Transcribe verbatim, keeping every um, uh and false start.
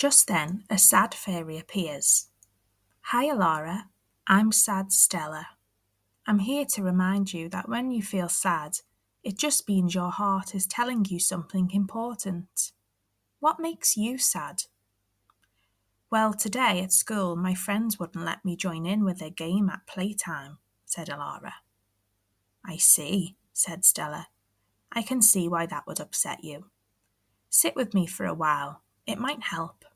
Just then, a sad fairy appears. Hi, Alara. I'm Sad Stella. I'm here to remind you that when you feel sad, it just means your heart is telling you something important. What makes you sad? Well, today at school, my friends wouldn't let me join in with their game at playtime, said Alara. I see, said Stella. I can see why that would upset you. Sit with me for a while. It might help.